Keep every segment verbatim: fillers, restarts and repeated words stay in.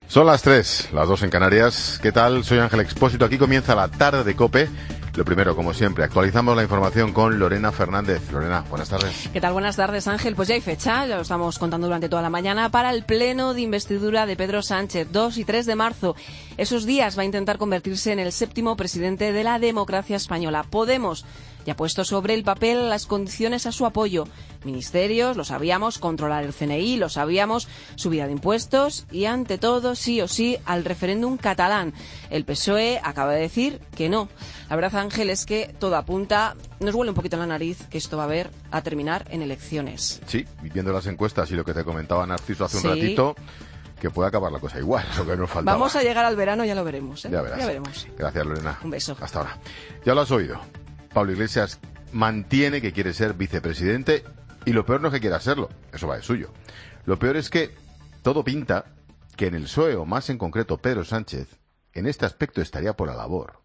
Son las tres, las dos en Canarias. ¿Qué tal? Soy Ángel Expósito. Aquí comienza la tarde de COPE. Lo primero, como siempre, actualizamos la información con Lorena Fernández. Lorena, buenas tardes. ¿Qué tal? Buenas tardes, Ángel. Pues ya hay fecha, ya lo estamos contando durante toda la mañana, para el pleno de investidura de Pedro Sánchez, dos y tres de marzo. Esos días va a intentar convertirse en el séptimo presidente de la democracia española. Podemos ya ha puesto sobre el papel las condiciones a su apoyo. Ministerios, lo sabíamos, controlar el C N I, lo sabíamos, subida de impuestos y, ante todo, sí o sí, al referéndum catalán. El P S O E acaba de decir que no. La verdad, Ángel, es que todo apunta, nos huele un poquito en la nariz, que esto va a ver a terminar en elecciones. Sí, viendo las encuestas y lo que te comentaba Narciso hace sí. un ratito, que puede acabar la cosa igual, lo que nos faltaba. Vamos a llegar al verano, ya lo veremos, ¿eh? Ya verás. Ya veremos. Gracias, Lorena. Un beso. Hasta ahora. Ya lo has oído. Pablo Iglesias mantiene que quiere ser vicepresidente y lo peor no es que quiera serlo, eso va de suyo. Lo peor es que todo pinta que en el P S O E, o más en concreto Pedro Sánchez, en este aspecto estaría por la labor.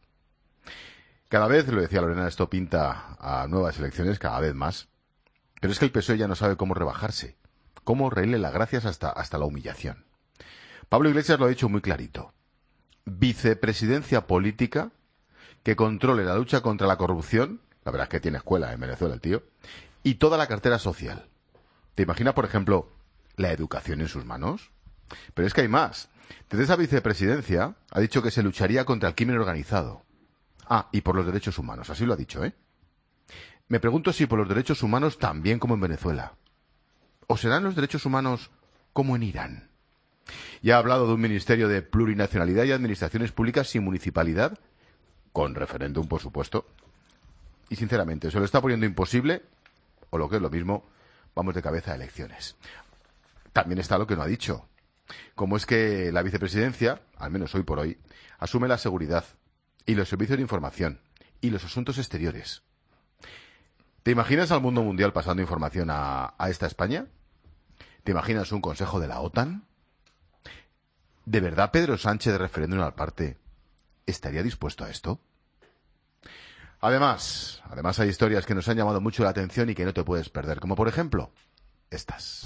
Cada vez, lo decía Lorena, esto pinta a nuevas elecciones, cada vez más. Pero es que el P S O E ya no sabe cómo rebajarse, cómo reírle las gracias hasta, hasta la humillación. Pablo Iglesias lo ha dicho muy clarito. Vicepresidencia política que controle la lucha contra la corrupción, la verdad es que tiene escuela en Venezuela el tío, y toda la cartera social. ¿Te imaginas, por ejemplo, la educación en sus manos? Pero es que hay más. Desde esa vicepresidencia ha dicho que se lucharía contra el crimen organizado. Ah, y por los derechos humanos, así lo ha dicho, ¿eh? Me pregunto si por los derechos humanos también como en Venezuela. ¿O serán los derechos humanos como en Irán? Ya ha hablado de un ministerio de plurinacionalidad y administraciones públicas sin municipalidad, con referéndum, por supuesto. Y sinceramente, ¿se lo está poniendo imposible? O lo que es lo mismo, vamos de cabeza a elecciones. También está lo que no ha dicho. Como es que la vicepresidencia, al menos hoy por hoy, asume la seguridad y los servicios de información y los asuntos exteriores. ¿Te imaginas al mundo mundial pasando información a, a esta España? ¿Te imaginas un consejo de la OTAN? ¿De verdad Pedro Sánchez, de referéndum al parte, estaría dispuesto a esto? Además, además hay historias que nos han llamado mucho la atención y que no te puedes perder, como por ejemplo, estas.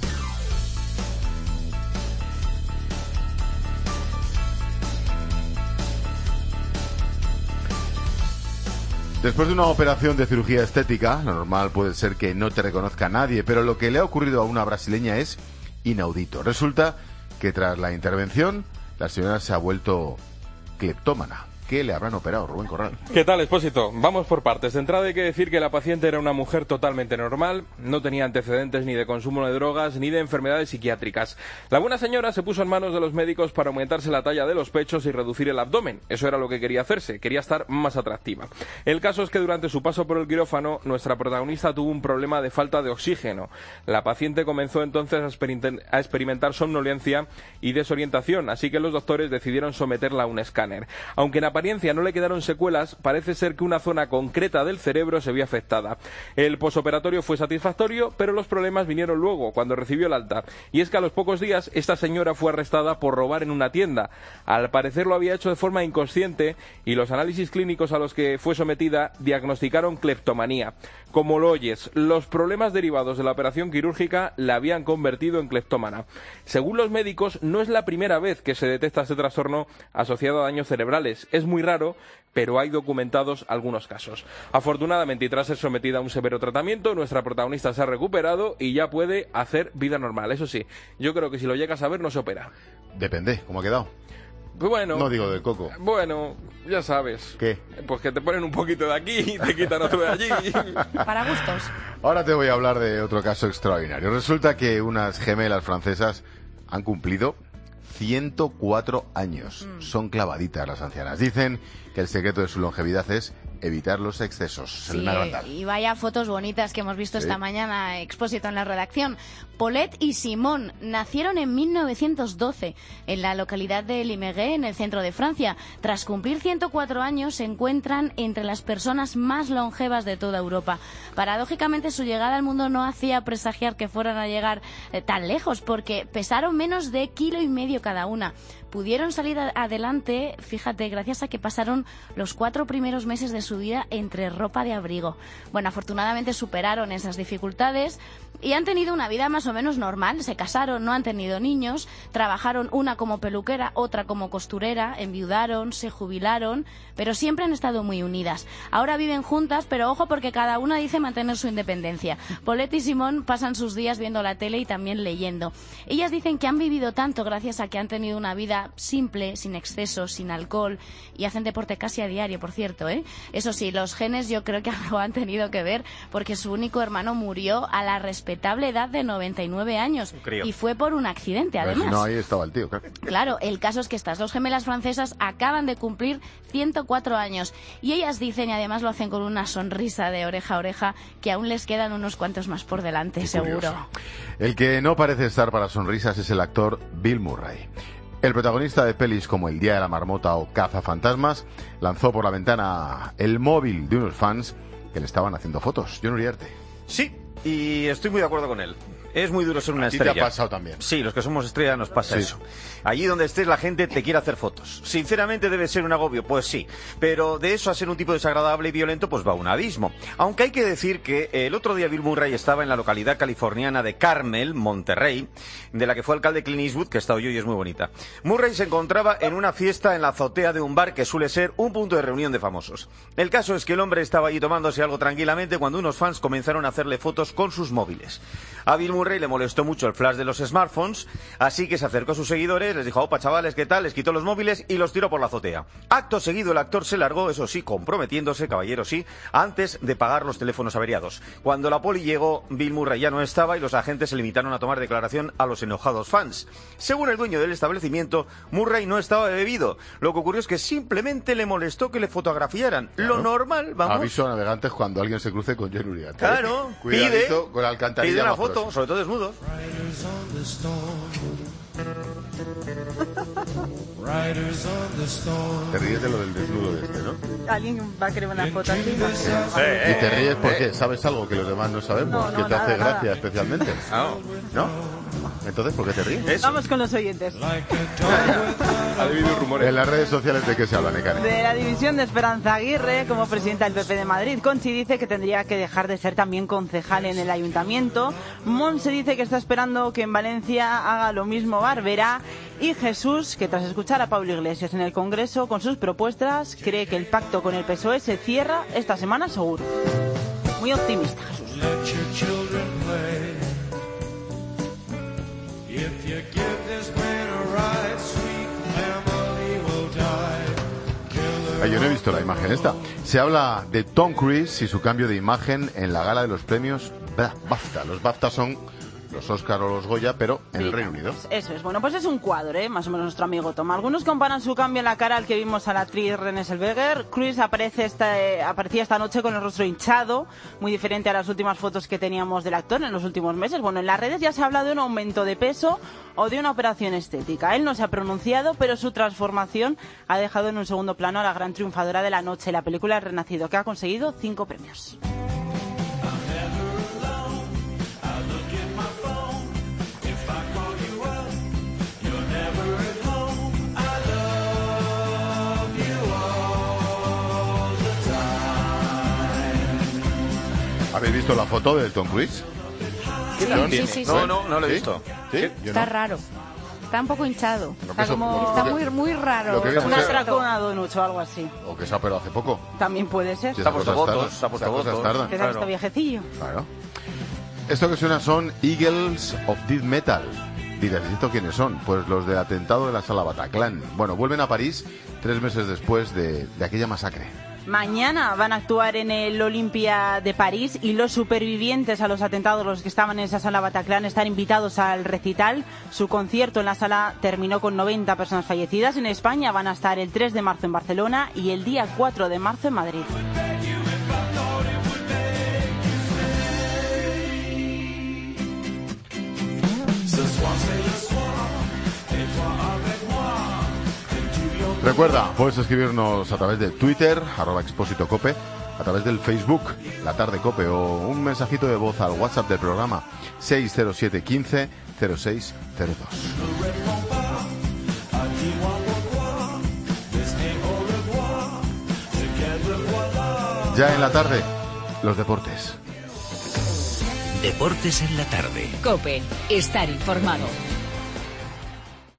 Después de una operación de cirugía estética, lo normal puede ser que no te reconozca nadie, pero lo que le ha ocurrido a una brasileña es inaudito. Resulta que tras la intervención, la señora se ha vuelto cleptómana. ¿Qué le habrán operado, Rubén Corral? ¿Qué tal, Expósito? Vamos por partes. De entrada hay que decir que la paciente era una mujer totalmente normal, no tenía antecedentes ni de consumo de drogas ni de enfermedades psiquiátricas. La buena señora se puso en manos de los médicos para aumentarse la talla de los pechos y reducir el abdomen. Eso era lo que quería hacerse, quería estar más atractiva. El caso es que durante su paso por el quirófano, nuestra protagonista tuvo un problema de falta de oxígeno. La paciente comenzó entonces a, exper- a experimentar somnolencia y desorientación, así que los doctores decidieron someterla a un escáner. Aunque en apariencia no le quedaron secuelas, parece ser que una zona concreta del cerebro se vio afectada. El posoperatorio fue satisfactorio, pero los problemas vinieron luego, cuando recibió el alta. Y es que a los pocos días, esta señora fue arrestada por robar en una tienda. Al parecer lo había hecho de forma inconsciente y los análisis clínicos a los que fue sometida diagnosticaron cleptomanía. Como lo oyes, los problemas derivados de la operación quirúrgica la habían convertido en cleptómana. Según los médicos, no es la primera vez que se detecta este trastorno asociado a daños cerebrales. Es muy raro, pero hay documentados algunos casos. Afortunadamente, y tras ser sometida a un severo tratamiento, nuestra protagonista se ha recuperado y ya puede hacer vida normal. Eso sí, yo creo que si lo llegas a ver no se opera. Depende, ¿cómo ha quedado? Pues bueno, no digo del coco. Bueno, ya sabes. ¿Qué? Pues que te ponen un poquito de aquí y te quitan otro de allí. Para gustos. Ahora te voy a hablar de otro caso extraordinario. Resulta que unas gemelas francesas han cumplido ciento cuatro años. Mm. Son clavaditas las ancianas. Dicen que el secreto de su longevidad es evitar los excesos. Sí, y vaya fotos bonitas que hemos visto sí. esta mañana, Expósito, en la redacción. Paulette y Simone nacieron en mil novecientos doce en la localidad de Limousin, en el centro de Francia. Tras cumplir ciento cuatro años, se encuentran entre las personas más longevas de toda Europa. Paradójicamente, su llegada al mundo no hacía presagiar que fueran a llegar eh, tan lejos, porque pesaron menos de kilo y medio cada una. pudieron salir a- adelante, fíjate, gracias a que pasaron los cuatro primeros meses de su vida entre ropa de abrigo. Bueno, afortunadamente superaron esas dificultades y han tenido una vida más o menos normal. Se casaron, no han tenido niños, trabajaron una como peluquera, otra como costurera, enviudaron, se jubilaron, pero siempre han estado muy unidas. Ahora viven juntas, pero ojo porque cada una dice mantener su independencia. Paulette y Simone pasan sus días viendo la tele y también leyendo. Ellas dicen que han vivido tanto gracias a que han tenido una vida simple, sin excesos, sin alcohol, y hacen deporte casi a diario, por cierto, ¿eh? Eso sí, los genes yo creo que algo han tenido que ver, porque su único hermano murió a la respetable edad de noventa y nueve años, y fue por un accidente, Pero además. si no, ahí estaba el tío, claro. Claro, el caso es que estas dos gemelas francesas acaban de cumplir ciento cuatro años y ellas dicen, y además lo hacen con una sonrisa de oreja a oreja, que aún les quedan unos cuantos más por delante, Qué seguro. curioso. El que no parece estar para sonrisas es el actor Bill Murray. El protagonista de pelis como El Día de la Marmota o Cazafantasmas lanzó por la ventana el móvil de unos fans que le estaban haciendo fotos. John Uriarte. Sí, y estoy muy de acuerdo con él. Es muy duro ser una ¿A ti estrella. te ha pasado también? Sí, los que somos estrella nos pasa Sí. eso. Allí donde estés la gente te quiere hacer fotos. Sinceramente debe ser un agobio, pues sí. Pero de eso a ser un tipo desagradable y violento pues va un abismo. Aunque hay que decir que el otro día Bill Murray estaba en la localidad californiana de Carmel, Monterrey, de la que fue alcalde Clint Eastwood, que he estado yo y es muy bonita. Murray se encontraba en una fiesta en la azotea de un bar que suele ser un punto de reunión de famosos. El caso es que el hombre estaba allí tomándose algo tranquilamente cuando unos fans comenzaron a hacerle fotos con sus móviles. A Bill Murray le molestó mucho el flash de los smartphones, así que se acercó a sus seguidores, les dijo, opa chavales, ¿qué tal? Les quitó los móviles y los tiró por la azotea. Acto seguido el actor se largó, eso sí, comprometiéndose, caballero sí, antes de pagar los teléfonos averiados. Cuando la poli llegó, Bill Murray ya no estaba y los agentes se limitaron a tomar declaración a los enojados fans. Según el dueño del establecimiento, Murray no estaba bebido. Lo que ocurrió es que simplemente le molestó que le fotografiaran. Claro. Lo normal, vamos. Aviso a navegantes cuando alguien se cruce con John Uriarte. Claro, Cuidadito pide, con la alcantarilla pide una más foto, próxima. sobre todo desnudos. Te ríes de lo del desnudo de este, ¿no? ¿Alguien va a querer una foto así? ¿Y te ríes porque sabes algo que los demás no sabemos? No, no, que te nada, hace nada. gracia especialmente. ¿No? Entonces, ¿por qué te ríes? Vamos con los oyentes. Ha habido rumores. En las redes sociales, ¿de qué se habla, Nekane? De la división de Esperanza Aguirre, como presidenta del P P de Madrid, Conchi dice que tendría que dejar de ser también concejal en el ayuntamiento. Monse dice que está esperando que en Valencia haga lo mismo Barberá. Y Jesús, que tras escuchar a Pablo Iglesias en el Congreso con sus propuestas, cree que el pacto con el P S O E se cierra esta semana seguro. Muy optimista, Jesús. Ay, yo no he visto la imagen esta. Se habla de Tom Cruise y su cambio de imagen en la gala de los premios Ba- BAFTA. Los BAFTA son los Oscar o los Goya, pero en el Reino Unido. Eso es. Bueno, pues es un cuadro, ¿eh? Más o menos nuestro amigo Tom. Algunos comparan su cambio en la cara al que vimos a la actriz Renée Zellweger. Cruise aparece esta, eh, aparecía esta noche con el rostro hinchado, muy diferente a las últimas fotos que teníamos del actor en los últimos meses. Bueno, en las redes ya se habla de un aumento de peso o de una operación estética. Él no se ha pronunciado, pero su transformación ha dejado en un segundo plano a la gran triunfadora de la noche, la película El Renacido, que ha conseguido cinco premios. ¿Habéis visto la foto del Tom Cruise? Sí, John? sí, sí, sí. No, no, no lo he ¿Sí? visto. ¿Sí? Yo Está no. raro. Está un poco hinchado. Lo que Está, eso- como, lo que- está lo muy, que- muy raro. lo que viene a Un ser- atraco a Donut o algo así. O que se ha operado hace poco. También puede ser. Si Se ha esas puesto cosas botox, tardan. se ha puesto Esas cosas botox. tardan. Que se ha visto Claro. viejecillo. Claro. Esto que suena son Eagles of Death Metal. Dirás, ¿y esto quiénes son? Pues los del atentado de la sala Bataclan. Bueno, vuelven a París tres meses después de, de aquella masacre. Mañana van a actuar en el Olympia de París y los supervivientes a los atentados, los que estaban en esa sala Bataclan, están invitados al recital. Su concierto en la sala terminó con noventa personas fallecidas. En España van a estar el tres de marzo en Barcelona y el día cuatro de marzo en Madrid. Recuerda, puedes escribirnos a través de Twitter, arroba Expósito Cope, a través del Facebook, La Tarde Cope, o un mensajito de voz al WhatsApp del programa seis cero siete uno cinco cero seis cero dos. Ya en la tarde, los deportes. Deportes en la tarde. COPE. Estar informado.